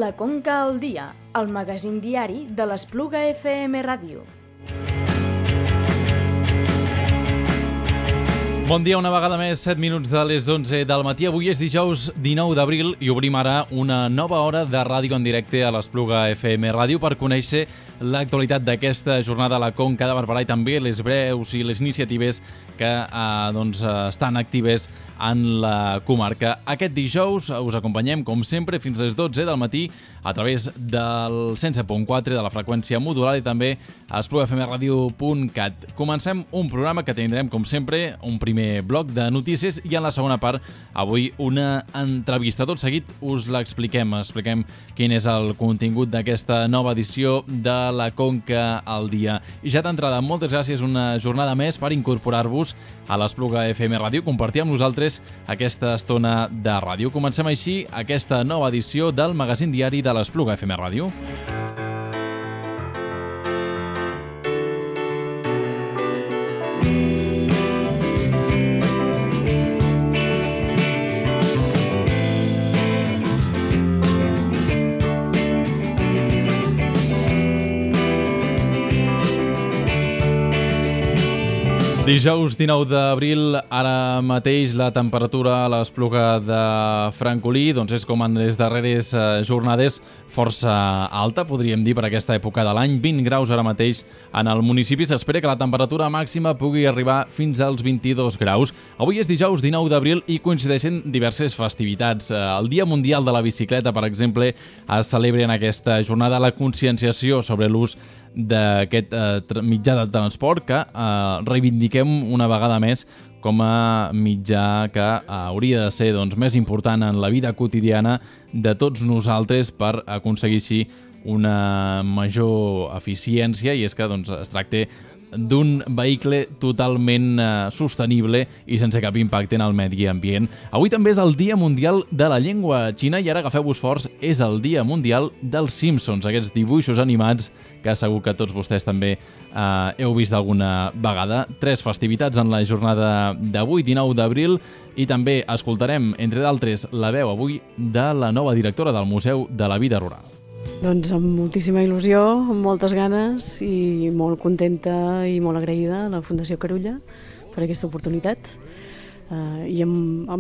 La Conca al dia, el magazín diari de l'Espluga FM Ràdio. Bon dia, una vegada més, 7 minuts de les 11 del matí. Avui és dijous 19 d'abril i obrim ara una nova hora de ràdio en directe a l'Espluga FM Ràdio per conèixer l'actualitat d'aquesta jornada a la Conca de Barberà i també les breus i les iniciatives que estan actives en la comarca. Aquest dijous us acompanyem, com sempre, fins a les 12 del matí a través del 107.4 de la freqüència modulada i també a esplugafmradio.cat. Comencem un programa que tindrem, com sempre, un primer bloc de notícies i en la segona part avui una entrevista. Tot seguit us l'expliquem. Expliquem quin és el contingut d'aquesta nova edició de la Conca al dia. I ja d'entrada, moltes gràcies una jornada més per incorporar-vos a l'Espluga FM Ràdio, compartir amb nosaltres aquesta estona de ràdio. Comencem així aquesta nova edició del magazín diari de l'Espluga FM Ràdio. Dijous 19 d'abril, ara mateix la temperatura a l'Espluga de Francolí és com en les darreres jornades força alta, podríem dir, per aquesta època de l'any. 20 graus ara mateix en el municipi. S'espera que la temperatura màxima pugui arribar fins als 22 graus. Avui és dijous 19 d'abril i coincideixen diverses festivitats. El Dia Mundial de la Bicicleta, per exemple, es celebra en aquesta jornada la conscienciació sobre l'ús d'aquest mitjà de transport que reivindiquem una vegada més com a mitjà que hauria de ser més important en la vida quotidiana de tots nosaltres per aconseguir així una major eficiència, i és que es tracta d'un vehicle totalment sostenible i sense cap impacte en el medi ambient. Avui també és el Dia Mundial de la Llengua Xina i ara, agafeu-vos forts, és el Dia Mundial dels Simpsons, aquests dibuixos animats que segur que tots vostès també heu vist alguna vegada. 3 festivitats en la jornada d'avui, 19 d'abril, i també escoltarem, entre d'altres, la veu avui de la nova directora del Museu de la Vida Rural. Doncs amb moltíssima il·lusió, amb moltes ganes i molt contenta i molt agraïda a la Fundació Carulla per aquesta oportunitat i amb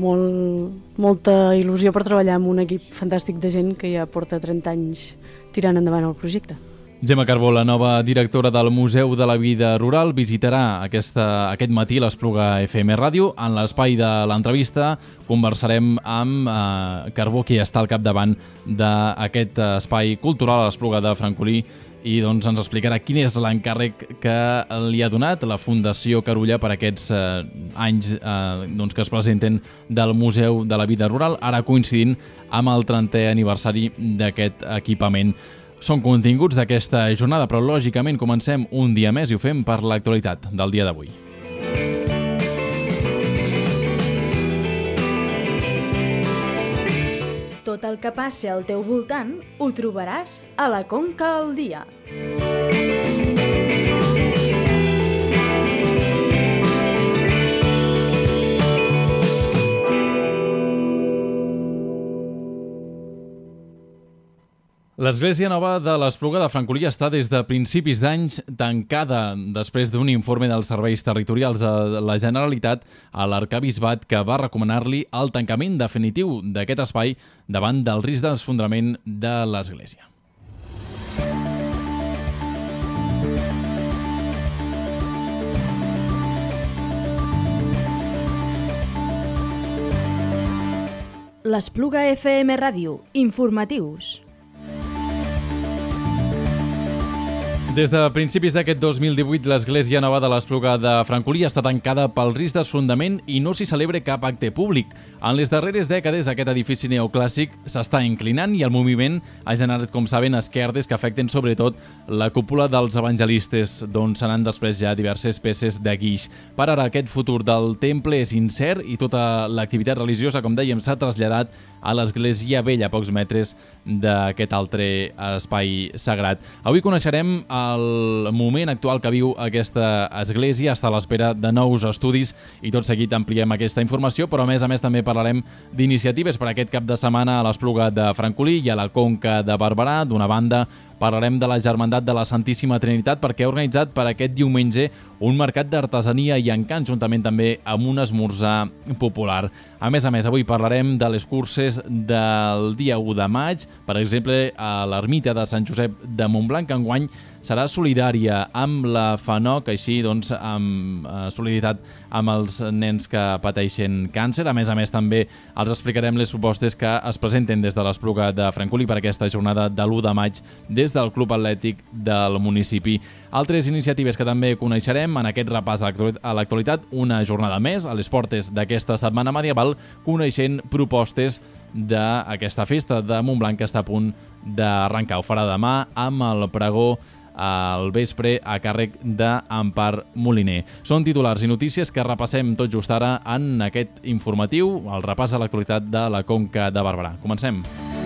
molta il·lusió per treballar amb un equip fantàstic de gent que ja porta 30 anys tirant endavant el projecte. Gemma Carbó, la nova directora del Museu de la Vida Rural, visitarà aquest matí l'Espluga FM Ràdio. En l'espai de l'entrevista conversarem amb Carbó, qui està al capdavant d'aquest espai cultural a l'Espluga de Francolí, i ens explicarà quin és l'encàrrec que li ha donat la Fundació Carulla per aquests anys que es presenten del Museu de la Vida Rural, ara coincidint amb el 30è aniversari d'aquest equipament. Són continguts d'aquesta jornada, però lògicament comencem un dia més i ho fem per l'actualitat del dia d'avui. Tot el que passi al teu voltant ho trobaràs a la Conca al dia. L'Església Nova de l'Espluga de Francolí està des de principis d'anys tancada després d'un informe dels serveis territorials de la Generalitat a l'Arquebisbat que va recomanar-li el tancament definitiu d'aquest espai davant del risc d'esfondrament de l'Església. L'Espluga FM Ràdio. Informatius. Des de principis d'aquest 2018, l'Església Nova de l'Espluga de Francolí està tancada pel risc d'esfondament i no s'hi celebra cap acte públic. En les darreres dècades, aquest edifici neoclàssic s'està inclinant i el moviment ha generat, com saben, esquerdes que afecten sobretot la cúpula dels evangelistes, d'on se n'han després ja diverses peces de guix. Per ara, aquest futur del temple és incert i tota l'activitat religiosa, com dèiem, s'ha traslladat a l'Església Vella, a pocs metres d'aquest altre espai sagrat. Avui coneixerem el moment actual que viu aquesta església. Està a l'espera de nous estudis i tot seguit ampliem aquesta informació, però a més també parlarem d'iniciatives per aquest cap de setmana a l'Espluga de Francolí i a la Conca de Barberà. D'una banda, parlarem de la Germandat de la Santíssima Trinitat perquè ha organitzat per aquest diumenge un mercat d'artesania i encant, juntament també amb un esmorzar popular. A més, avui parlarem de les curses del dia 1 de maig, per exemple, a l'ermita de Sant Josep de Montblanc, que enguany serà solidària amb la FANOC, així doncs amb solidaritat amb els nens que pateixen càncer. A més, també els explicarem les propostes que es presenten des de l'Espluga de Francolí per aquesta jornada de l'1 de maig des del Club Atlètic del municipi. Altres iniciatives que també coneixerem en aquest repàs a l'actualitat, una jornada més a les portes d'aquesta setmana medieval, coneixent propostes d'aquesta festa de Montblanc que està a punt d'arrencar. Ho farà demà amb el pregó al vespre a càrrec d'Empar Moliner. Són titulars i notícies que repassem tot just ara en aquest informatiu, el repàs a l'actualitat de la Conca de Barberà. Comencem.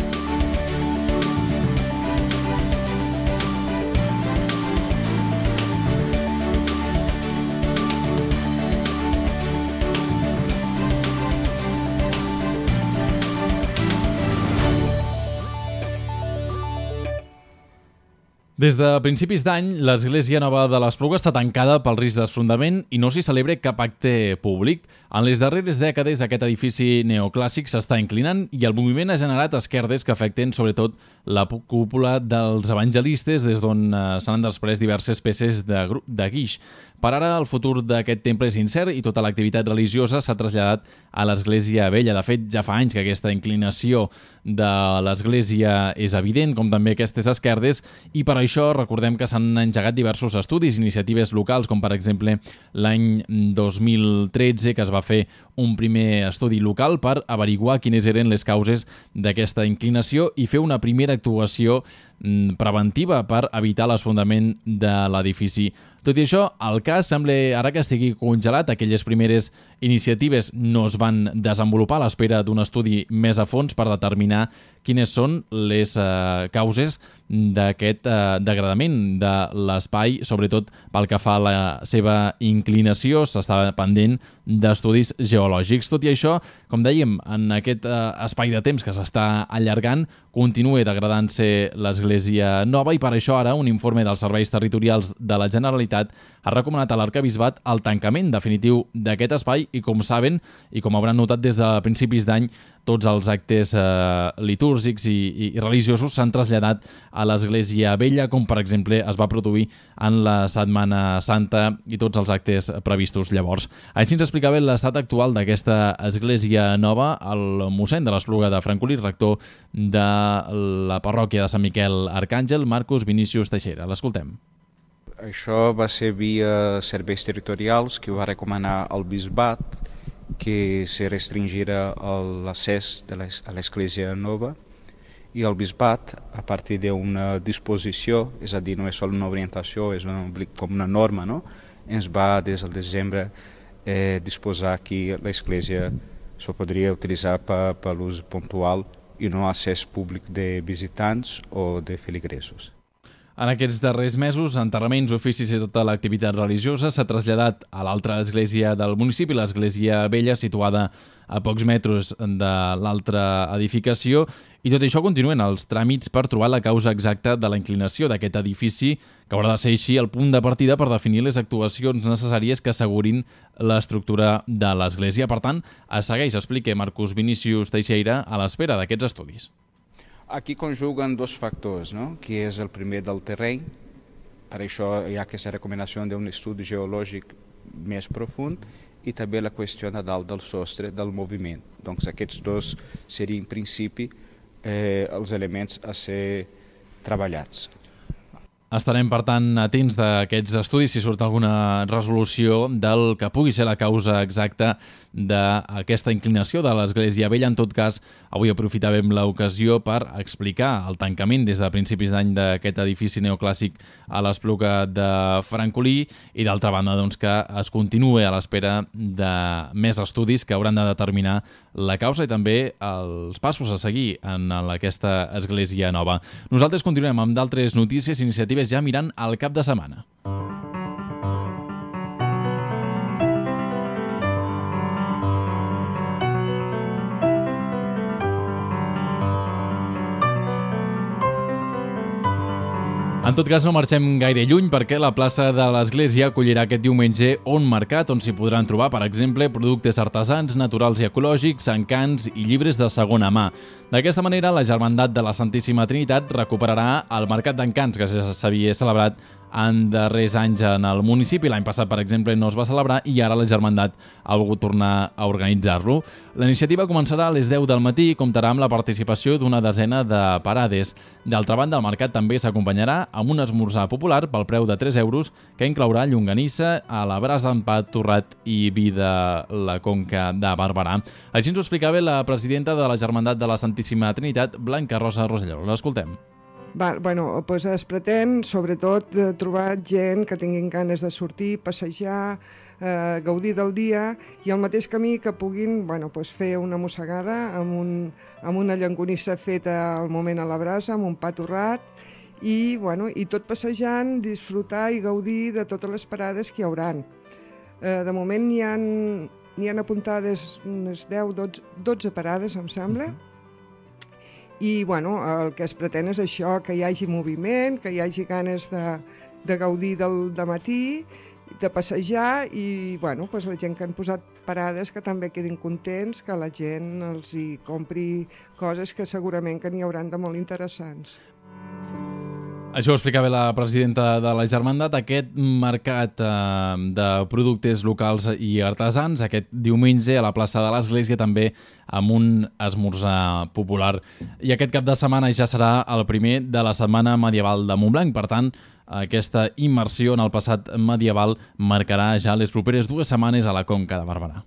Des de principis d'any, l'Església Nova de l'Espluga està tancada pel risc d'esfondament i no s'hi celebra cap acte públic. En les darreres dècades, aquest edifici neoclàssic s'està inclinant i el moviment ha generat esquerdes que afecten sobretot la cúpula dels evangelistes, des d'on s'han desprès diverses peces de guix. Per ara, el futur d'aquest temple és incert i tota l'activitat religiosa s'ha traslladat a l'Església Vella. De fet, ja fa anys que aquesta inclinació de l'Església és evident, com també aquestes esquerdes, i per això recordem que s'han engegat diversos estudis, iniciatives locals, com per exemple l'any 2013, que es va fer un primer estudi local per averiguar quines eren les causes d'aquesta inclinació i fer una primera actuació preventiva per evitar l'esfondament de l'edifici. Tot i això, el cas sembla ara que estigui congelat. Aquelles primeres iniciatives no es van desenvolupar a l'espera d'un estudi més a fons per determinar quines són les causes d'aquest degradament de l'espai, sobretot pel que fa a la seva inclinació. S'està pendent d'estudis geològics. Tot i això, com dèiem, en aquest espai de temps que s'està allargant, continua degradant-se l'Església Nova i per això ara un informe dels serveis territorials de la Generalitat ha recomanat a l'Arquebisbat el tancament definitiu d'aquest espai i, com saben, i com hauran notat des de principis d'any, tots els actes litúrgics i religiosos s'han traslladat a l'Església Vella, com per exemple es va produir en la Setmana Santa i tots els actes previstos llavors. Així ens explicava l'estat actual d'aquesta Església Nova el mossèn de l'Espluga de Francolí, rector de la parròquia de Sant Miquel Arcàngel, Marcos Vinícius Teixera. L'escoltem. Això va ser via serveis territorials que va recomanar al bisbat que se restringira l'accés a l'Església Nova i el bisbat, a partir d'una disposició, és a dir, no és sol una orientació, és com una norma, no? Ens va des del desembre disposar que l'Església se podria utilitzar per l'ús puntual i no accés públic de visitants o de feligresos. En aquests darrers mesos, enterraments, oficis i tota l'activitat religiosa s'ha traslladat a l'altra església del municipi, l'Església Vella, situada a pocs metres de l'altra edificació, i tot això continuen els tràmits per trobar la causa exacta de la inclinació d'aquest edifici, que haurà de ser així el punt de partida per definir les actuacions necessàries que assegurin l'estructura de l'església. Per tant, es segueix, explica Marcos Vinícius Teixeira, a l'espera d'aquests estudis. Aquí conjuguen dos factors, no? Que és el primer del terreny, per això hi ha aquesta recomanació d'un estudi geològic més profund, i també la qüestió de dalt del sostre del moviment. Doncs aquests dos serien, en principi, els elements a ser treballats. Estarem, per tant, atents d'aquests estudis si surt alguna resolució del que pugui ser la causa exacta d'aquesta inclinació de l'Església Vella. En tot cas, avui aprofitàvem l'ocasió per explicar el tancament des de principis d'any d'aquest edifici neoclàssic a l'Espluga de Francolí i, d'altra banda, doncs, que es continua a l'espera de més estudis que hauran de determinar la causa i també els passos a seguir en aquesta església nova. Nosaltres continuem amb d'altres notícies i iniciatives ja mirant al cap de setmana. En tot cas, no marxem gaire lluny perquè la plaça de l'Església acollirà aquest diumenge un mercat on s'hi podran trobar, per exemple, productes artesans, naturals i ecològics, encants i llibres de segona mà. D'aquesta manera, la Germandat de la Santíssima Trinitat recuperarà el Mercat d'Encants que ja s'havia celebrat en darrers anys en el municipi. L'any passat, per exemple, no es va celebrar i ara la Germandat ha volgut tornar a organitzar-lo. La iniciativa començarà a les 10 del matí i comptarà amb la participació d'una desena de parades. D'altra banda, el mercat també s'acompanyarà amb un esmorzar popular pel preu de 3 euros que inclourà llonganissa, a la brasa amb pa torrat i vi de la Conca de Barberà. Així ens ho explicava la presidenta de la Germandat de la Santíssima Trinitat, Blanca Rosa Roselló. L'escoltem. Doncs es pretén, sobretot, trobar gent que tinguin ganes de sortir, passejar, gaudir del dia i al mateix camí que puguin fer una mossegada amb una llonganissa feta al moment a la brasa, amb un pa torrat i tot passejant, disfrutar i gaudir de totes les parades que hi hauran. De moment n'hi han apuntades unes 10-12 parades, em sembla. I el que es pretén és això, que hi hagi moviment, que hi hagi ganes de gaudir del matí, de passejar i la gent que han posat parades que també quedin contents, que la gent els hi compri coses que segurament que n'hi hauran de molt interessants. Això ho explicava la presidenta de la Germandat. Aquest mercat de productes locals i artesans aquest diumenge a la plaça de l'Església també amb un esmorzar popular. I aquest cap de setmana ja serà el primer de la Setmana Medieval de Montblanc. Per tant, aquesta immersió en el passat medieval marcarà ja les properes 2 setmanes a la Conca de Barberà.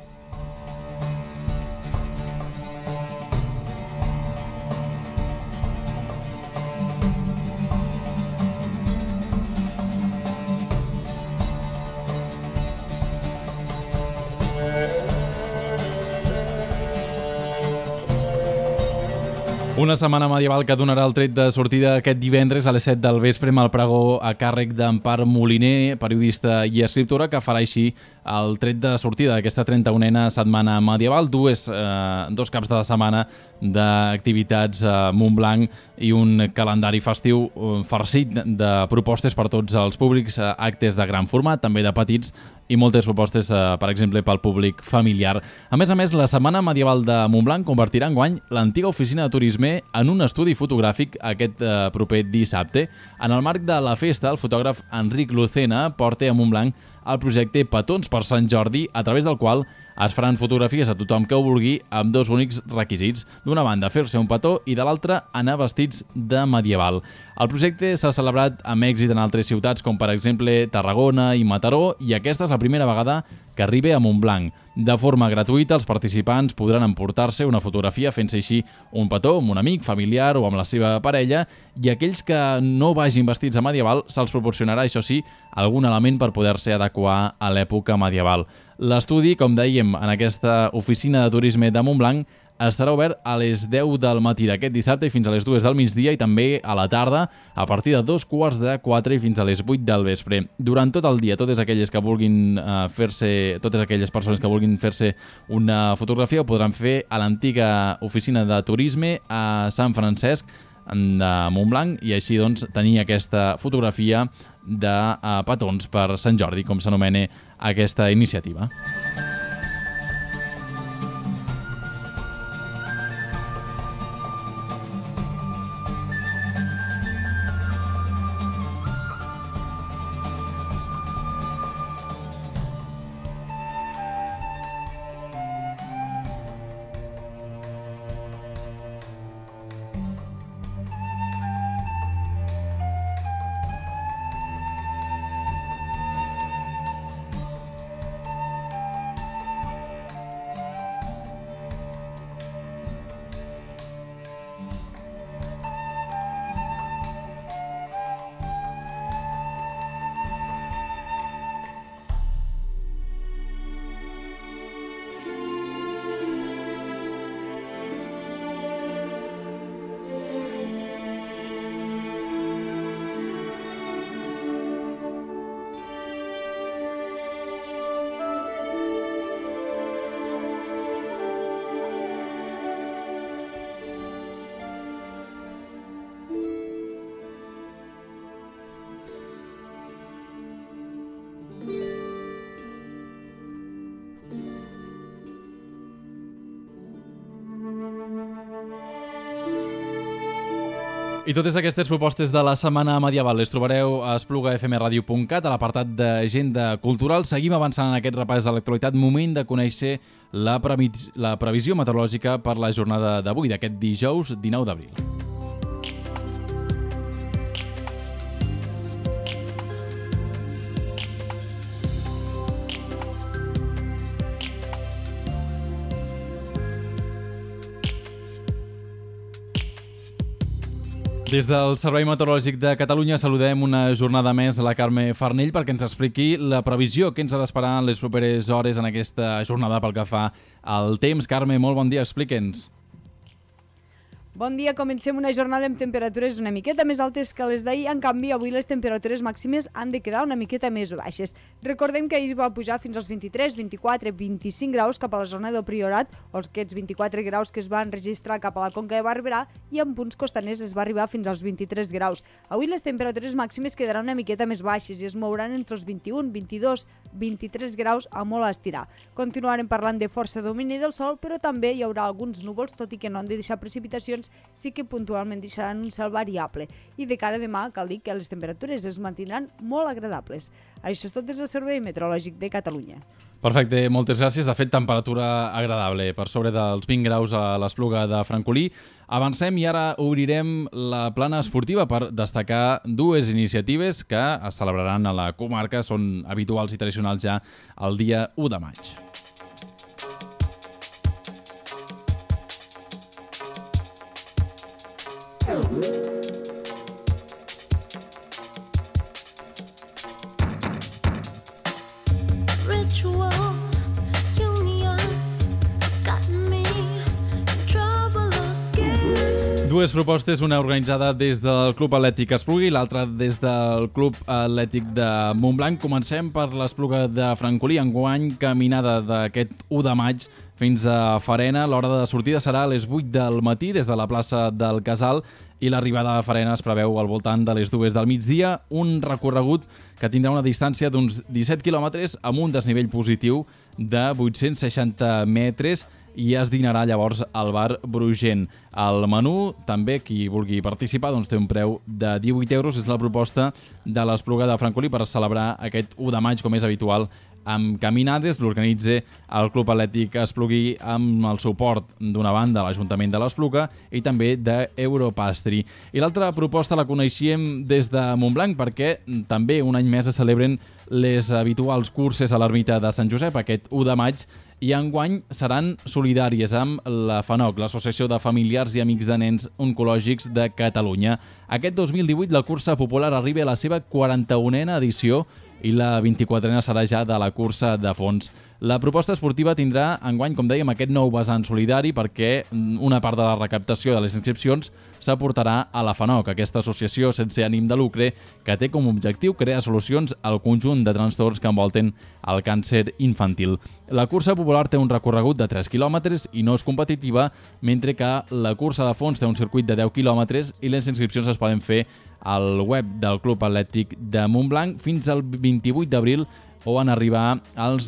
Una setmana medieval que donarà el tret de sortida aquest divendres a les 7 del vespre amb el pregó a càrrec d'Empar Moliner, periodista i escriptora, que farà així el tret de sortida d'aquesta 31a setmana medieval. Dos caps de setmana d'activitats a Montblanc i un calendari festiu farcit de propostes per tots els públics, actes de gran format, també de petits, i moltes propostes, per exemple, pel públic familiar. A més, la Setmana Medieval de Montblanc convertirà enguany l'antiga oficina de turisme en un estudi fotogràfic aquest proper dissabte. En el marc de la festa, el fotògraf Enric Lucena porta a Montblanc el projecte Petons per Sant Jordi, a través del qual es faran fotografies a tothom que ho vulgui amb 2 únics requisits. D'una banda, fer-se un petó i de l'altra, anar vestits de medieval. El projecte s'ha celebrat amb èxit en altres ciutats com per exemple Tarragona i Mataró i aquesta és la primera vegada que arriba a Montblanc. De forma gratuïta, els participants podran emportar-se una fotografia fent-se així un petó amb un amic, familiar o amb la seva parella i aquells que no vagin vestits de medieval se'ls proporcionarà, això sí, algun element per poder-se adequar a l'època medieval. L'estudi, com dèiem, en aquesta oficina de turisme de Montblanc estarà obert a les 10 del matí d'aquest dissabte i fins a les 2 del migdia i també a la tarda a partir de 3:45 i fins a les 8 del vespre. Durant tot el dia, totes aquelles persones que vulguin fer-se una fotografia ho podran fer a l'antiga oficina de turisme a Sant Francesc de Montblanc i així doncs tenir aquesta fotografia de petons per Sant Jordi, com s'anomena aquesta iniciativa. I totes aquestes propostes de la Setmana Medieval les trobareu a esplugafmradio.cat, a l'apartat d'agenda cultural. Seguim avançant en aquest repàs de l'actualitat. Moment de conèixer la previsió meteorològica per la jornada d'avui, d'aquest dijous 19 d'abril. Des del Servei Meteorològic de Catalunya saludem una jornada més a la Carme Farnell perquè ens expliqui la previsió que ens ha d'esperar en les properes hores en aquesta jornada pel que fa al temps. Carme, molt bon dia, explique'ns. Bon dia, comencem una jornada amb temperatures una miqueta més altes que les d'ahir. En canvi, avui les temperatures màximes han de quedar una miqueta més baixes. Recordem que ahir va pujar fins als 23, 24, 25 graus cap a la zona del Priorat, o aquests 24 graus que es van registrar cap a la Conca de Barberà, i en punts costaners es va arribar fins als 23 graus. Avui les temperatures màximes quedaran una miqueta més baixes i es mouran entre els 21, 22, 23 graus a molt a estirar. Continuarem parlant de força domini del sol, però també hi haurà alguns núvols, tot i que no han de deixar precipitacions, sí que puntualment deixaran un cel variable. I de cara a demà cal dir que les temperatures es mantindran molt agradables. Això és tot des del Servei Meteorològic de Catalunya. Perfecte, moltes gràcies. De fet, temperatura agradable, per sobre dels 20 graus a l'Espluga de Francolí. Avancem i ara obrirem la plana esportiva per destacar dues iniciatives que es celebraran a la comarca, són habituals i tradicionals ja el dia 1 de maig. Dues propostes, una organitzada des del Club Atlètic Espluga i l'altra des del Club Atlètic de Montblanc. Comencem per l'Espluga de Francolí. Enguany, caminada d'aquest 1 de maig fins a Farena. L'hora de sortida serà a les 8 del matí des de la plaça del Casal i l'arribada a Farena es preveu al voltant de les 2 del migdia. Un recorregut que tindrà una distància d'uns 17 quilòmetres amb un desnivell positiu de 860 metres i es dinarà llavors al bar Brugent. El menú, també, qui vulgui participar, doncs té un preu de 18 euros. És la proposta de l'Espluga de Francolí per celebrar aquest 1 de maig, com és habitual, amb caminades. L'organitza el Club Atlètic Esplugui amb el suport d'una banda l'Ajuntament de l'Espluga i també d'Europastri. I l'altra proposta la coneixíem des de Montblanc perquè també un any més es celebren les habituals curses a l'ermita de Sant Josep aquest 1 de maig i enguany seran solidàries amb la FANOC, l'Associació de Familiars i Amics de Nens Oncològics de Catalunya. Aquest 2018 la cursa popular arriba a la seva 41a edició i la 24a serà ja de la cursa de fons. La proposta esportiva tindrà enguany, com dèiem, aquest nou vessant solidari perquè una part de la recaptació de les inscripcions s'aportarà a la FANOC, aquesta associació sense ànim de lucre que té com a objectiu crear solucions al conjunt de trastorns que envolten el càncer infantil. La cursa popular té un recorregut de 3 quilòmetres i no és competitiva, mentre que la cursa de fons té un circuit de 10 quilòmetres i les inscripcions es poden fer al web del Club Atlètic de Montblanc fins al 28 d'abril o en arribar als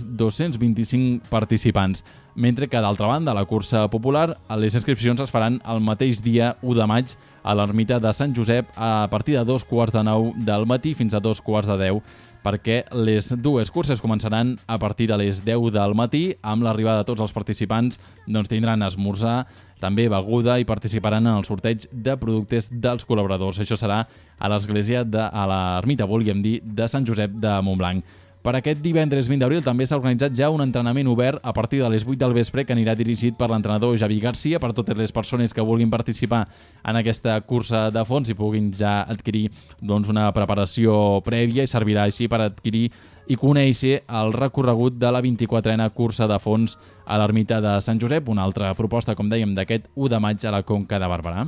225 participants. Mentre que, d'altra banda, a la cursa popular, les inscripcions es faran el mateix dia 1 de maig a l'ermita de Sant Josep a partir de 2:45 del matí fins a 2:10, perquè les dues curses començaran a partir de les 10 del matí. Amb l'arribada de tots els participants doncs tindran esmorzar, també beguda i participaran en el sorteig de productes dels col·laboradors. Això serà a l'església a l'ermita, volíem dir, de Sant Josep de Montblanc. Per aquest divendres 20 d'abril també s'ha organitzat ja un entrenament obert a partir de les 8 del vespre que anirà dirigit per l'entrenador Javi Garcia per totes les persones que vulguin participar en aquesta cursa de fons i puguin ja adquirir una preparació prèvia i servirà així per adquirir i conèixer el recorregut de la 24a cursa de fons a l'ermita de Sant Josep, una altra proposta, com dèiem, d'aquest 1 de maig a la Conca de Barberà.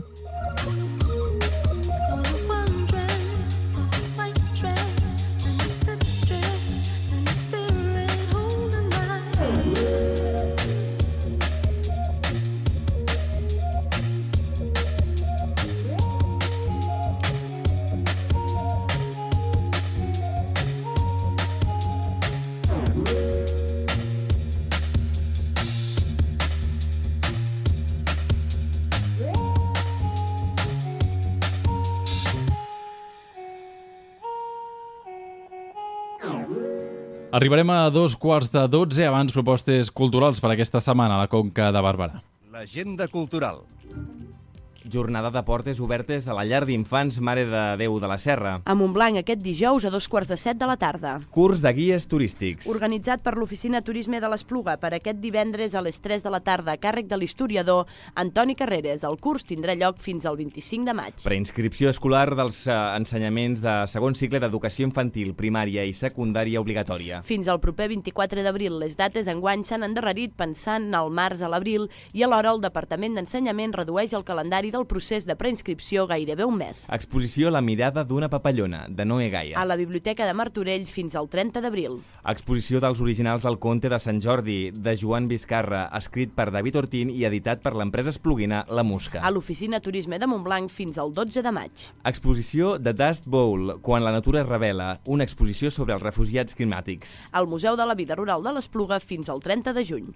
Arribarem a 2:15. Abans, propostes culturals per aquesta setmana a la Conca de Barberà. L'agenda cultural. Jornada de portes obertes a la llar d'infants Mare de Déu de la Serra. A Montblanc aquest dijous a 2:15 de la tarda. Curs de guies turístics. Organitzat per l'Oficina Turisme de l'Espluga per aquest divendres a les 3 de la tarda a càrrec de l'historiador Antoni Carreras. El curs tindrà lloc fins al 25 de maig. Preinscripció escolar dels ensenyaments de segon cicle d'educació infantil, primària i secundària obligatòria. Fins al proper 24 d'abril. Les dates enguany s'han endarrerit pensant al març a l'abril i alhora el Departament d'Ensenyament redueix el calendari del procés de preinscripció gairebé un mes. Exposició La mirada d'una papallona, de Noé Gaia. A la Biblioteca de Martorell fins al 30 d'abril. Exposició dels originals del conte de Sant Jordi, de Joan Vizcarra, escrit per David Ortín i editat per l'empresa espluguina La Musca. A l'Oficina Turisme de Montblanc fins al 12 de maig. Exposició The Dust Bowl, quan la natura es revela, una exposició sobre els refugiats climàtics. Al Museu de la Vida Rural de l'Espluga fins al 30 de juny.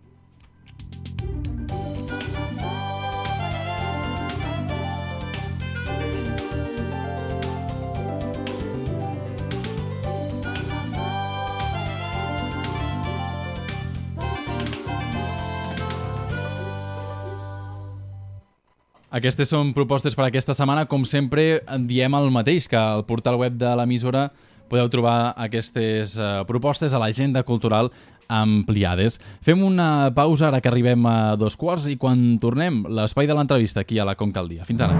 Aquestes són propostes per aquesta setmana. Com sempre, diem el mateix, que al portal web de l'emissora podeu trobar aquestes propostes a l'agenda cultural ampliades. Fem una pausa ara que arribem a 2:15 i quan tornem, l'espai de l'entrevista aquí a la Conca al Dia. Fins ara.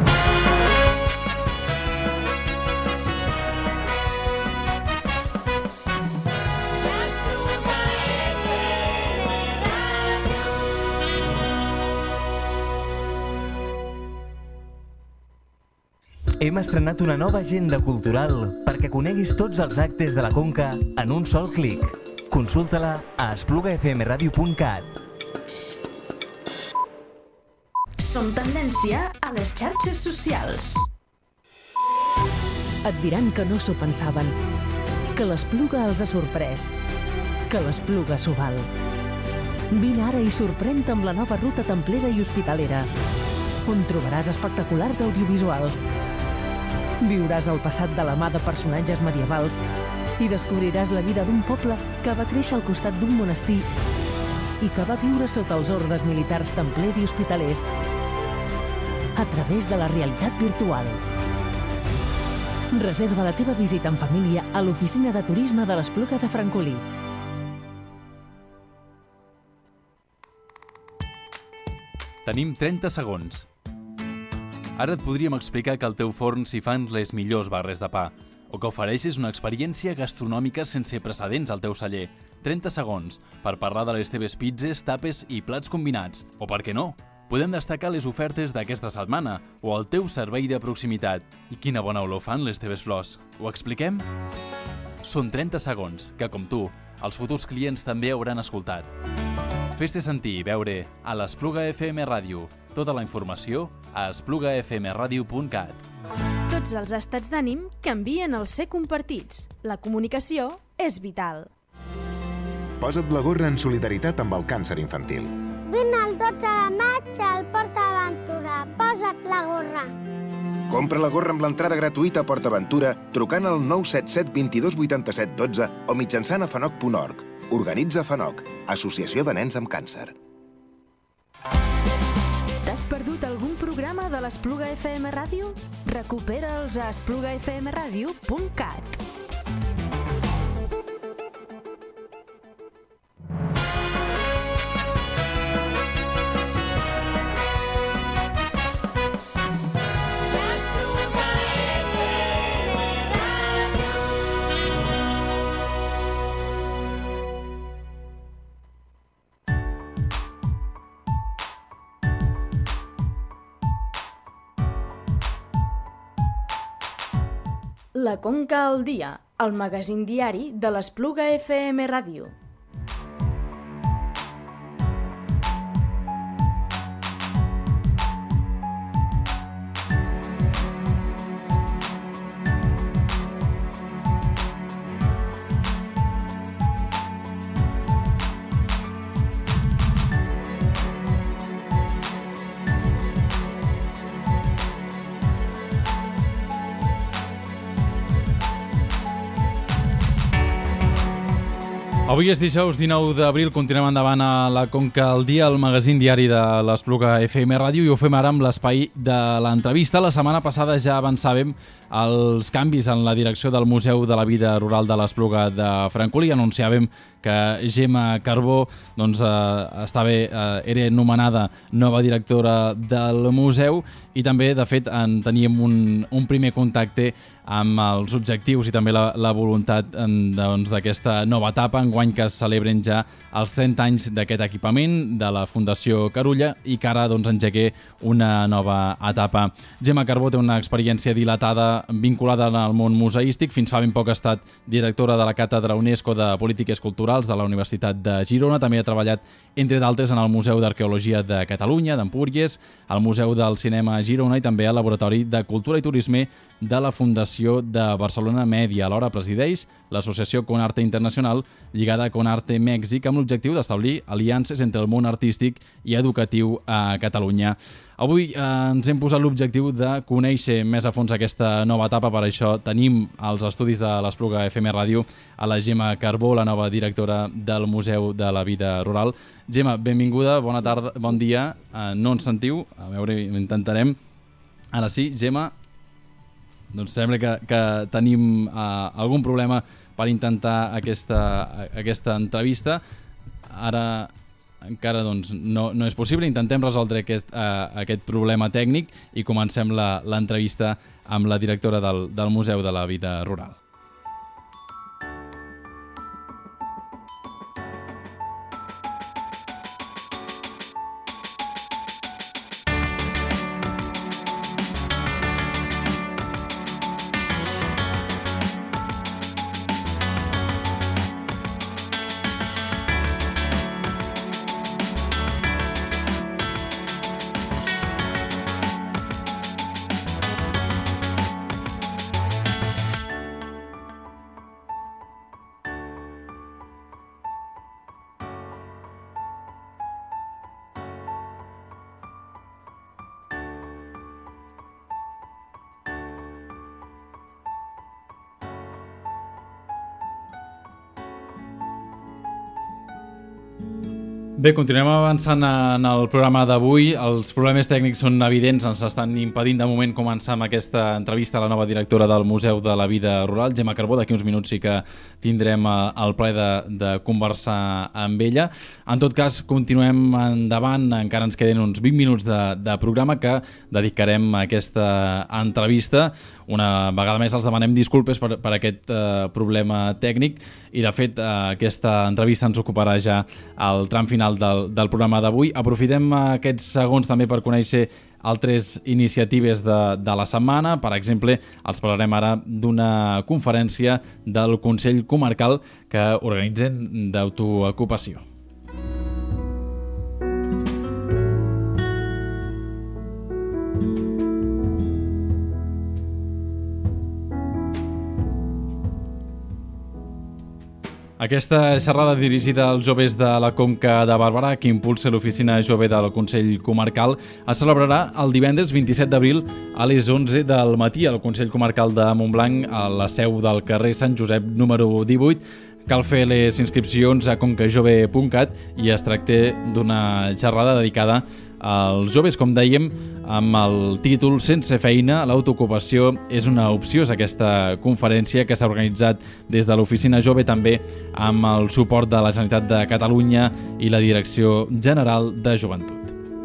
Hem estrenat una nova agenda cultural perquè coneguis tots els actes de la Conca en un sol clic. Consulta-la a esplugafmradio.cat. Som tendència a les xarxes socials. Et diran que no s'ho pensaven, que l'Espluga els ha sorprès, que l'Espluga s'ho val. Vine ara i sorprèn-te amb la nova ruta templera i hospitalera, on trobaràs espectaculars audiovisuals. Viuràs el passat de la mà de personatges medievals i descobriràs la vida d'un poble que va créixer al costat d'un monestir i que va viure sota els ordes militars templers i hospitalers a través de la realitat virtual. Reserva la teva visita en família a l'Oficina de Turisme de l'Espluga de Francolí. Tenim 30 segons. Ara et podríem explicar que al teu forn s'hi fan les millors barres de pa, o que ofereixes una experiència gastronòmica sense precedents al teu celler. 30 segons per parlar de les teves pizzas, tapes i plats combinats. O per què no? Podem destacar les ofertes d'aquesta setmana o el teu servei de proximitat. I quina bona olor fan les teves flors. Ho expliquem? Són 30 segons que, com tu, els futurs clients també hauran escoltat. Fes-te sentir i veure a l'Espluga FM Ràdio. Tota la informació a esplugafmradio.cat. Tots els estats d'ànim canvien al ser compartits. La comunicació és vital. Posa't la gorra en solidaritat amb el càncer infantil. Vine el 12 de maig al Port Aventura. Posa't la gorra. Compra la gorra amb l'entrada gratuïta a Port Aventura trucant al 977 22 87 12 o mitjançant a fanoc.org. Organitza FANOC, Associació de Nens amb Càncer. T'has perdut algun programa de l'Espluga FM Ràdio? Recupera'ls a esplugafmradio.cat. La Conca al Dia, el magazín diari de l'Espluga FM Ràdio. Avui és dijous 19 d'abril, continuem endavant a la Conca al dia, el magazín diari de l'Espluga FM Ràdio, i ho fem ara amb l'espai de l'entrevista. La setmana passada ja avançàvem els canvis en la direcció del Museu de la Vida Rural de l'Espluga de Francolí. Anunciàvem que Gemma Carbó era nomenada nova directora del museu i també, de fet, teníem un primer contacte amb els objectius i també la voluntat d'aquesta nova etapa, enguany que es celebren ja els 30 anys d'aquest equipament de la Fundació Carulla i que ara engegué una nova etapa. Gemma Carbó té una experiència dilatada vinculada al món museístic. Fins fa ben poc ha estat directora de la Càtedra UNESCO de Polítiques Culturals de la Universitat de Girona. També ha treballat, entre d'altres, en el Museu d'Arqueologia de Catalunya, d'Empúries, al Museu del Cinema Girona i també al Laboratori de Cultura i Turisme de la Fundació de Barcelona Mèdia. Alhora presideix l'associació Conarte Internacional lligada a Conarte Mèxic amb l'objectiu d'establir aliances entre el món artístic i educatiu a Catalunya. Avui ens hem posat l'objectiu de conèixer més a fons aquesta nova etapa. Per això tenim als estudis de l'Espluga FM Ràdio a la Gemma Carbó, la nova directora del Museu de la Vida Rural. Gemma, benvinguda, bona tarda, bon dia. No ens sentiu? A veure, intentarem. Ara sí, Gemma. Doncs sembla que tenim algun problema per intentar aquesta entrevista. Ara encara no és possible. Intentem resoldre aquest problema tècnic i comencem l'entrevista amb la directora del Museu de la Vida Rural. Bé, continuem avançant en el programa d'avui. Els problemes tècnics són evidents, ens estan impedint de moment començar amb aquesta entrevista a la nova directora del Museu de la Vida Rural, Gemma Carbó. D'aquí uns minuts sí que tindrem el plaer de conversar amb ella. En tot cas, continuem endavant, encara ens queden uns 20 minuts de programa que dedicarem a aquesta entrevista. Una vegada més els demanem disculpes per aquest problema tècnic i, de fet, aquesta entrevista ens ocuparà ja al tram final del programa d'avui. Aprofitem aquests segons també per conèixer altres iniciatives de la setmana. Per exemple, els parlarem ara d'una conferència del Consell Comarcal que organitzen d'autoocupació. Aquesta xerrada dirigida als joves de la Conca de Barberà, que impulsa l'Oficina Jove del Consell Comarcal, es celebrarà el divendres 27 d'abril a les 11 del matí al Consell Comarcal de Montblanc, a la seu del carrer Sant Josep número 18. Cal fer les inscripcions a concajove.cat i es tracta d'una xerrada dedicada als joves, com dèiem, amb el títol Sense feina, l'autoocupació és una opció. És aquesta conferència que s'ha organitzat des de l'Oficina Jove, també amb el suport de la Generalitat de Catalunya i la Direcció General de Joventut.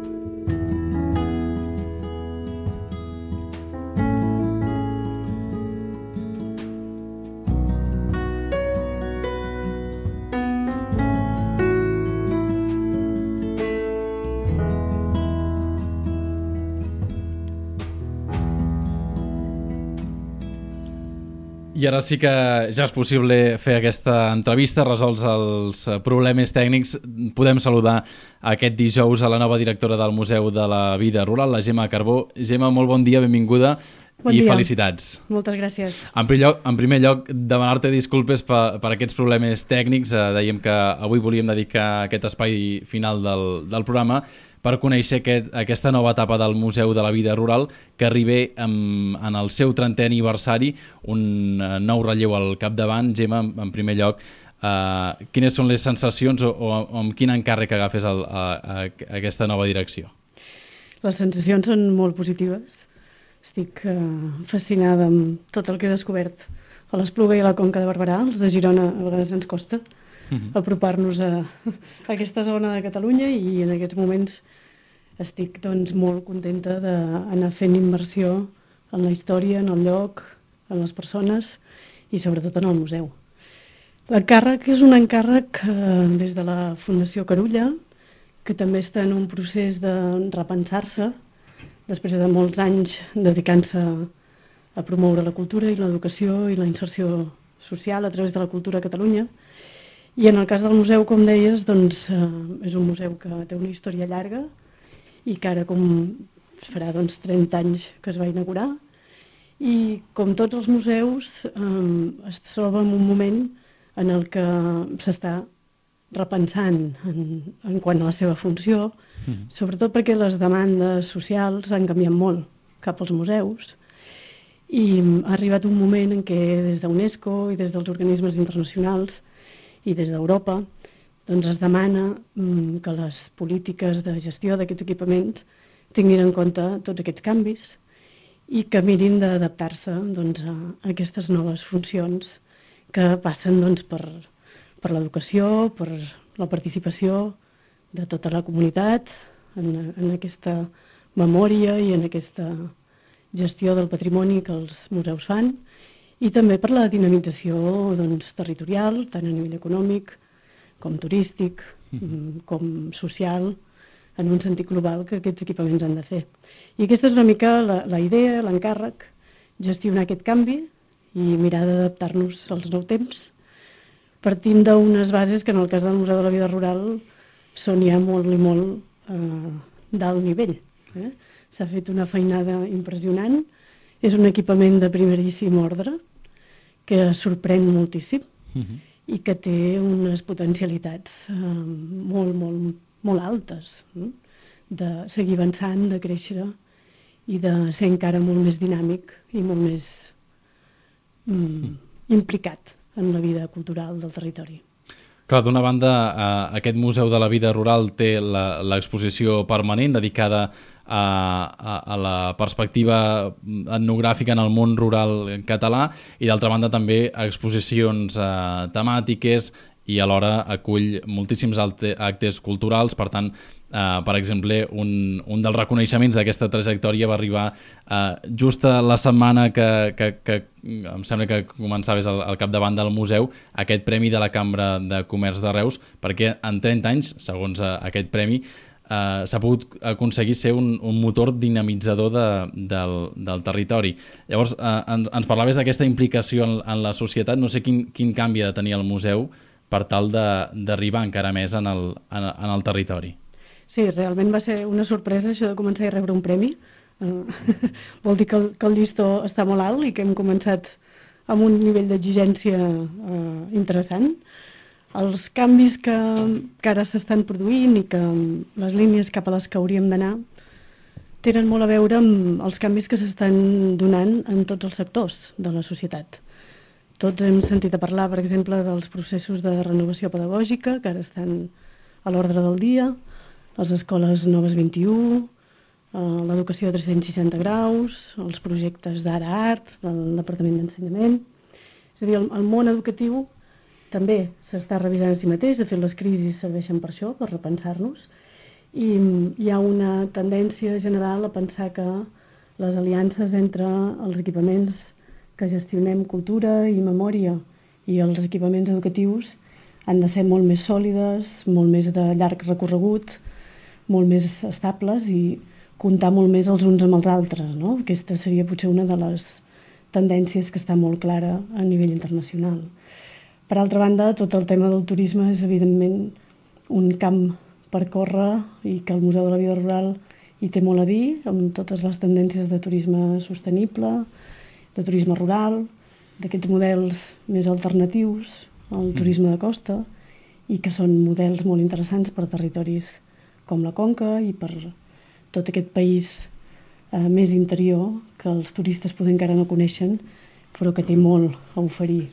I ara sí que ja és possible fer aquesta entrevista. Resolts els problemes tècnics, podem saludar aquest dijous a la nova directora del Museu de la Vida Rural, la Gemma Carbó. Gemma, molt bon dia, benvinguda. Bon dia. Felicitats. Moltes gràcies. En primer lloc, demanar-te disculpes per aquests problemes tècnics. Dèiem que avui volíem dedicar aquest espai final del programa per conèixer aquesta nova etapa del Museu de la Vida Rural, que arriba en el seu 30è aniversari, un nou relleu al capdavant. Gemma, en primer lloc, quines són les sensacions o amb quin encàrrec agafes aquesta nova direcció? Les sensacions són molt positives. Estic fascinada amb tot el que he descobert a l'Espluga i a la Conca de Barberà. Els de Girona a vegades ens costa apropar-nos a aquesta zona de Catalunya i en aquests moments estic doncs, molt contenta d'anar fent immersió en la història, en el lloc, en les persones i sobretot en el museu. L'encàrrec és un encàrrec des de la Fundació Carulla, que també està en un procés de repensar-se, després de molts anys dedicant-se a promoure la cultura i l'educació i la inserció social a través de la cultura a Catalunya. I en el cas del museu, com deies, doncs, és un museu que té una història llarga i que ara farà 30 anys que es va inaugurar. I com tots els museus es troba en un moment en el que s'està repensant en quant a la seva funció, sobretot perquè les demandes socials han canviat molt cap als museus i ha arribat un moment en què des d'UNESCO i des dels organismes internacionals i des d'Europa doncs es demana que les polítiques de gestió d'aquests equipaments tinguin en compte tots aquests canvis i que mirin d'adaptar-se doncs, a aquestes noves funcions que passen doncs, per l'educació, per la participació de tota la comunitat en aquesta memòria i en aquesta gestió del patrimoni que els museus fan i també per la dinamització doncs, territorial, tant a nivell econòmic com turístic, com social, en un sentit global que aquests equipaments han de fer. I aquesta és una mica la idea, l'encàrrec, gestionar aquest canvi i mirar d'adaptar-nos als nous temps, partint d'unes bases que en el cas del Museu de la Vida Rural són ja molt i molt d'alt nivell. S'ha fet una feinada impressionant, és un equipament de primeríssim ordre que sorprèn moltíssim i que té unes potencialitats molt altes de seguir avançant, de créixer i de ser encara molt més dinàmic i molt més implicat en la vida cultural del territori. Clar, d'una banda, aquest Museu de la Vida Rural té l'exposició permanent dedicada a la perspectiva etnogràfica en el món rural català i d'altra banda també exposicions temàtiques i alhora acull moltíssims actes culturals. Per tant, per exemple, un dels reconeixements d'aquesta trajectòria va arribar just la setmana que em sembla que començaves al capdavant del museu, aquest Premi de la Cambra de Comerç de Reus, perquè en 30 anys, segons aquest premi, s'ha pogut aconseguir ser un motor dinamitzador del territori. Llavors, ens parlaves d'aquesta implicació en la societat. No sé quin canvi ha de tenir el museu per tal d'arribar encara més en el territori. Sí, realment va ser una sorpresa això de començar a rebre un premi. Vol dir que el llistó està molt alt i que hem començat amb un nivell d'exigència interessant. Els canvis que ara s'estan produint i que les línies cap a les que hauríem d'anar tenen molt a veure amb els canvis que s'estan donant en tots els sectors de la societat. Tots hem sentit a parlar, per exemple, dels processos de renovació pedagògica que ara estan a l'ordre del dia, les escoles Noves 21, l'educació a 360 graus, els projectes d'ara-art del Departament d'Ensenyament. És a dir, el món educatiu també s'està revisant a si mateix. De fet, les crisis serveixen per això, per repensar-nos. I hi ha una tendència general a pensar que les aliances entre els equipaments que gestionem cultura i memòria i els equipaments educatius han de ser molt més sòlides, molt més de llarg recorregut, molt més estables i comptar molt més els uns amb els altres, no? Aquesta seria potser una de les tendències que està molt clara a nivell internacional. Per altra banda, tot el tema del turisme és evidentment un camp per córrer i que el Museu de la Vida Rural hi té molt a dir, amb totes les tendències de turisme sostenible, de turisme rural, d'aquests models més alternatius al turisme de costa i que són models molt interessants per territoris com la Conca i per tot aquest país més interior que els turistes potser encara no coneixen però que té molt a oferir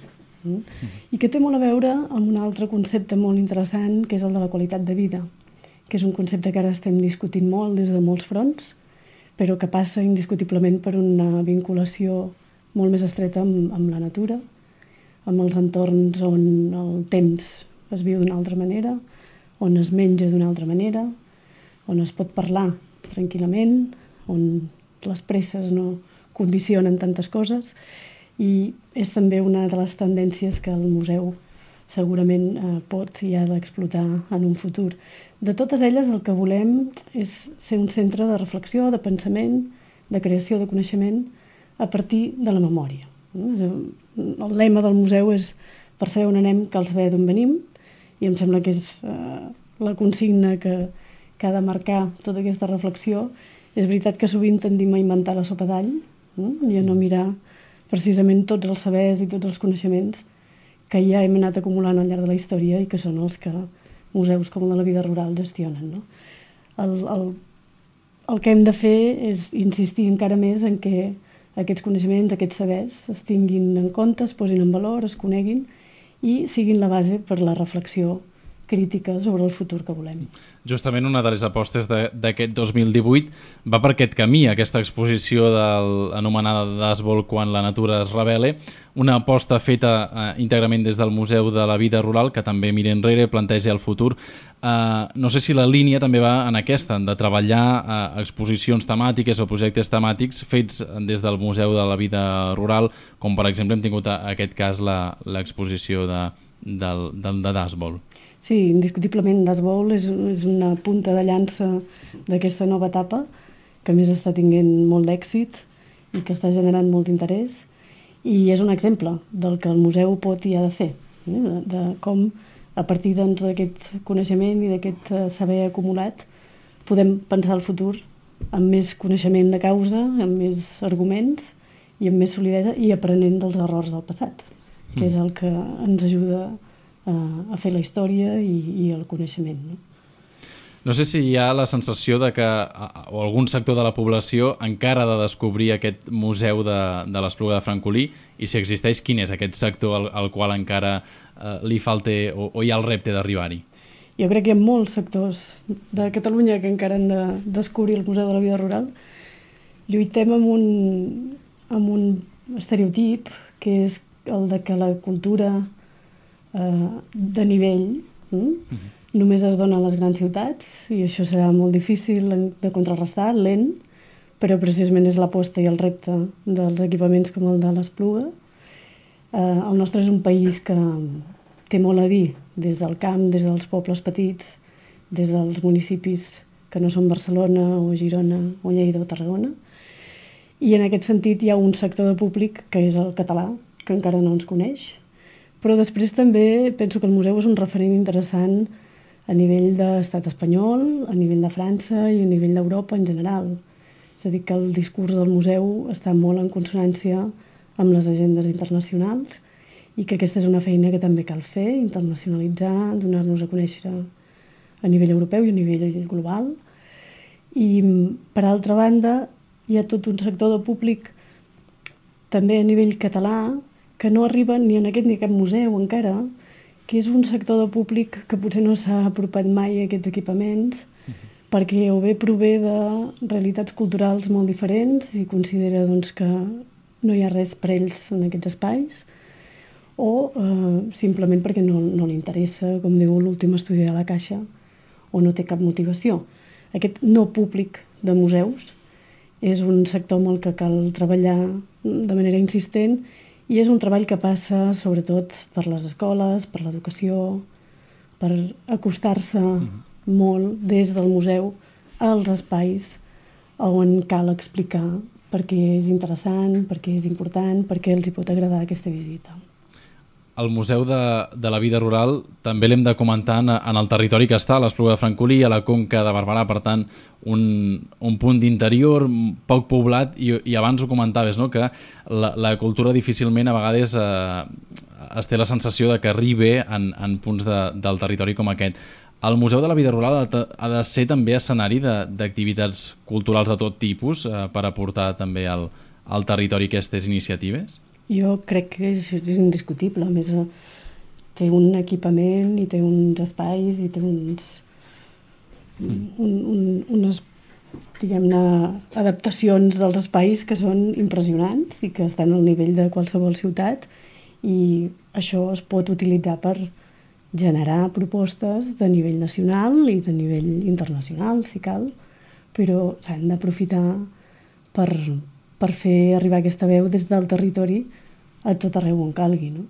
I que té molt a veure amb un altre concepte molt interessant, que és el de la qualitat de vida, que és un concepte que ara estem discutint molt des de molts fronts, però que passa indiscutiblement per una vinculació molt més estreta amb la natura, amb els entorns on el temps es viu d'una altra manera, on es menja d'una altra manera, on es pot parlar tranquil·lament, on les presses no condicionen tantes coses, i és també una de les tendències que el museu segurament pot i ha d'explotar en un futur. De totes elles, el que volem és ser un centre de reflexió, de pensament, de creació de coneixement a partir de la memòria. El lema del museu és per saber on anem cal saber d'on venim, i em sembla que és la consigna que ha de marcar tota aquesta reflexió. És veritat que sovint tendim a inventar la sopa d'all i a no mirar precisament tots els sabers i tots els coneixements que ja hem anat acumulant al llarg de la història i que són els que museus com el de la vida rural gestionen. El que hem de fer és insistir encara més en que aquests coneixements, aquests sabers, es tinguin en compte, es posin en valor, es coneguin i siguin la base per la reflexió crítica sobre el futur que volem. Justament una de les apostes d'aquest 2018 va per aquest camí, aquesta exposició anomenada d'Asbol quan la natura es revele, una aposta feta íntegrament des del Museu de la Vida Rural, que també mira enrere, planteja el futur. No sé si la línia també va en aquesta, de treballar exposicions temàtiques o projectes temàtics fets des del Museu de la Vida Rural, com per exemple hem tingut aquest cas l'exposició d'Asbol. Sí, indiscutiblement d'Asbol és una punta de llança d'aquesta nova etapa que a més està tinguent molt d'èxit i que està generant molt interès, i és un exemple del que el museu pot i ha de fer, de com a partir d'aquest coneixement i d'aquest saber acumulat podem pensar el futur amb més coneixement de causa, amb més arguments i amb més solidesa i aprenent dels errors del passat, que és el que ens ajuda a fer la història i el coneixement. No sé si hi ha la sensació de que algun sector de la població encara ha de descobrir aquest museu de l'Espluga de Francolí, i si existeix, quin és aquest sector al qual encara li falta o hi ha el repte d'arribar-hi? Jo crec que hi ha molts sectors de Catalunya que encara han de descobrir el Museu de la Vida Rural. Lluitem amb un estereotip que és el de que la cultura de nivell només es dona a les grans ciutats, i això serà molt difícil de contrarrestar, lent, però precisament és l'aposta i el repte dels equipaments com el de l'Espluga. El nostre és un país que té molt a dir des del camp, des dels pobles petits, des dels municipis que no són Barcelona o Girona o Lleida o Tarragona, i en aquest sentit hi ha un sector de públic que és el català, que encara no ens coneix. Però després també penso que el museu és un referent interessant a nivell d'estat espanyol, a nivell de França i a nivell d'Europa en general. És a dir, que el discurs del museu està molt en consonància amb les agendes internacionals i que aquesta és una feina que també cal fer, internacionalitzar, donar-nos a conèixer a nivell europeu i a nivell global. I, per altra banda, hi ha tot un sector de públic també a nivell català que no arriba ni en aquest ni a cap museu encara, que és un sector de públic que potser no s'ha apropat mai a aquests equipaments, perquè o bé prové de realitats culturals molt diferents i considera que no hi ha res per ells en aquests espais, o simplement perquè no li interessa, com diu l'últim estudi de la Caixa, o no té cap motivació. Aquest no públic de museus és un sector amb el que cal treballar de manera insistent, i és un treball que passa sobretot per les escoles, per l'educació, per acostar-se molt des del museu als espais on cal explicar per què és interessant, per què és important, per què els hi pot agradar aquesta visita. El Museu de la Vida Rural també l'hem de comentar en el territori que està, a l'Espluga de Francolí, a la Conca de Barberà, per tant, un punt d'interior poc poblat, i abans ho comentaves, no? Que la cultura difícilment a vegades es té la sensació de que arriba en punts del territori com aquest. El Museu de la Vida Rural ha de ser també escenari d'activitats culturals de tot tipus per aportar també al territori aquestes iniciatives? Jo crec que és indiscutible. A més, té un equipament i té uns espais i té unes, diguem-ne, adaptacions dels espais que són impressionants i que estan al nivell de qualsevol ciutat, i això es pot utilitzar per generar propostes de nivell nacional i de nivell internacional, si cal, però s'han d'aprofitar per fer arribar aquesta veu des del territori a tot arreu on calgui, no?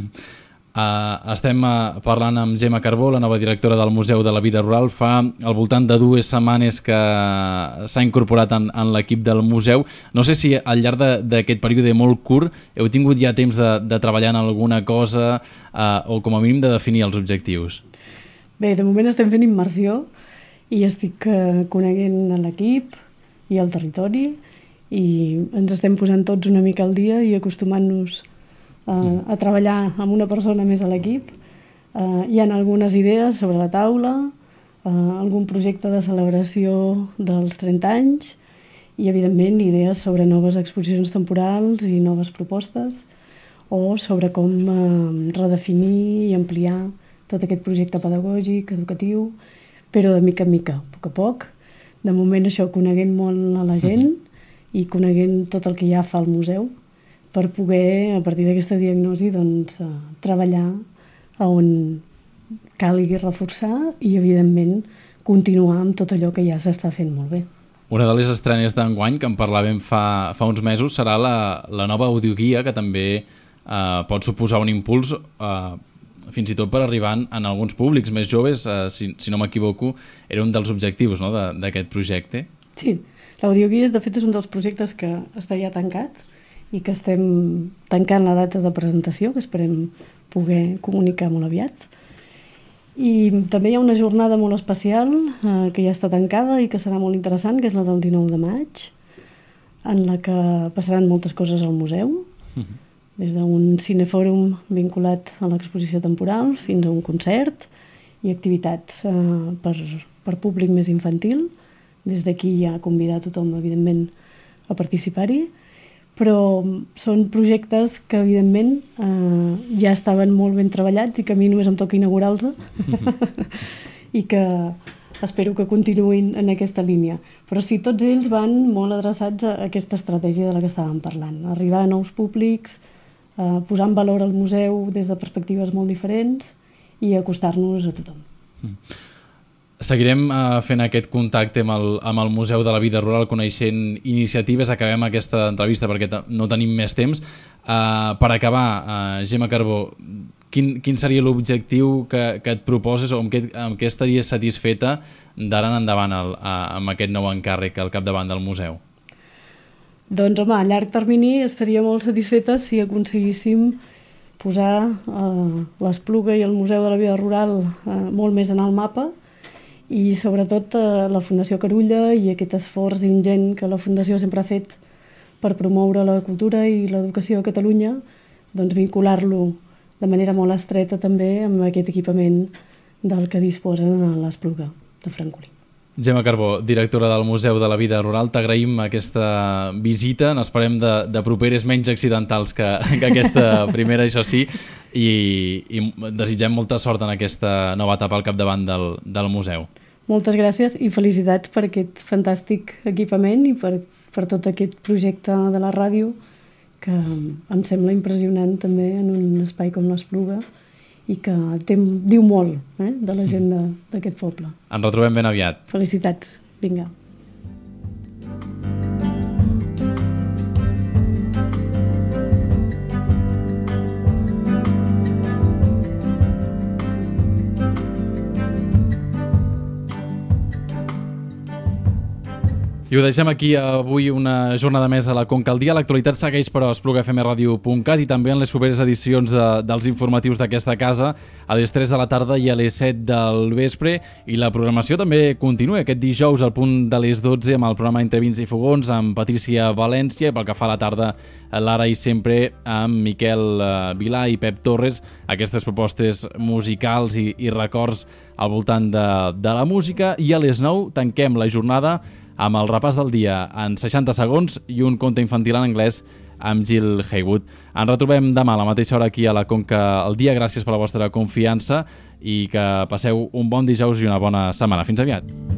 Estem parlant amb Gemma Carbó, la nova directora del Museu de la Vida Rural. Fa al voltant de 2 setmanes que s'ha incorporat en l'equip del museu. No sé si al llarg d'aquest període molt curt heu tingut ja temps de treballar en alguna cosa o com a mínim de definir els objectius. Bé, de moment estem fent immersió i estic coneguent l'equip i el territori i ens estem posant tots una mica al dia i acostumant-nos a treballar amb una persona més a l'equip. Hi ha algunes idees sobre la taula, algun projecte de celebració dels 30 anys i, evidentment, idees sobre noves exposicions temporals i noves propostes o sobre com redefinir i ampliar tot aquest projecte pedagògic, educatiu, però de mica en mica, a poc a poc. De moment això, coneguent molt a la gent i coneguent tot el que ja fa el museu, per poder, a partir d'aquesta diagnosi, doncs, treballar on calgui reforçar i, evidentment, continuar amb tot allò que ja s'està fent molt bé. Una de les estrenes d'enguany, que en parlàvem fa uns mesos, serà la nova audioguia, que també pot suposar un impuls, fins i tot per arribar en alguns públics més joves, si no m'equivoco, era un dels objectius, no, d'aquest projecte. Sí, l'audioguia, de fet, és un dels projectes que està ja tancat i que estem tancant la data de presentació, que esperem poder comunicar molt aviat. I també hi ha una jornada molt especial que ja està tancada i que serà molt interessant, que és la del 19 de maig, en la que passaran moltes coses al museu, des d'un cinefòrum vinculat a l'exposició temporal fins a un concert i activitats per públic més infantil. Des d'aquí ja convidar tothom, evidentment, a participar-hi. Però són projectes que, evidentment, ja estaven molt ben treballats i que a mi només em toca inaugurar-los i que espero que continuïn en aquesta línia. Però sí, tots ells van molt adreçats a aquesta estratègia de la que estàvem parlant. Arribar a nous públics, posar en valor el museu des de perspectives molt diferents i acostar-nos a tothom. Seguirem fent aquest contacte amb el Museu de la Vida Rural, coneixent iniciatives. Acabem aquesta entrevista perquè no tenim més temps. Per acabar, Gemma Carbó, quin seria l'objectiu que et proposes o amb què estaries satisfeta d'ara en endavant amb aquest nou encàrrec al capdavant del museu? Doncs, home, a llarg termini estaria molt satisfeta si aconseguíssim posar l'Espluga i el Museu de la Vida Rural molt més en el mapa, i sobretot la Fundació Carulla i aquest esforç ingent que la Fundació sempre ha fet per promoure la cultura i l'educació a Catalunya, doncs vincular-lo de manera molt estreta també amb aquest equipament del que disposen a l'Espluga de Francolí. Gemma Carbó, directora del Museu de la Vida Rural, t'agraïm aquesta visita, n'esperem de properes menys accidentals que aquesta primera, això sí, i desitgem molta sort en aquesta nova etapa al capdavant del museu. Moltes gràcies i felicitats per aquest fantàstic equipament i per tot aquest projecte de la ràdio que em sembla impressionant també en un espai com l'Espluga i que diu molt de la gent d'aquest poble. Ens retrobem ben aviat. Felicitats. Vinga. I ho deixem aquí avui, una jornada més a la Conca al Dia. L'actualitat segueix, però, a esplugafmradio.cat i també en les properes edicions dels informatius d'aquesta casa a les 3 de la tarda i a les 7 del vespre. I la programació també continua aquest dijous al punt de les 12 amb el programa Entre Vins i Fogons amb Patricia València, i pel que fa a la tarda l'Ara i Sempre amb Miquel Vilà i Pep Torres, aquestes propostes musicals i records al voltant de la música. I a les 9 tanquem la jornada amb el repàs del dia en 60 segons i un conte infantil en anglès amb Jill Haywood. Ens retrobem demà a la mateixa hora aquí a la Conca al dia. Gràcies per la vostra confiança i que passeu un bon dijous i una bona setmana. Fins aviat.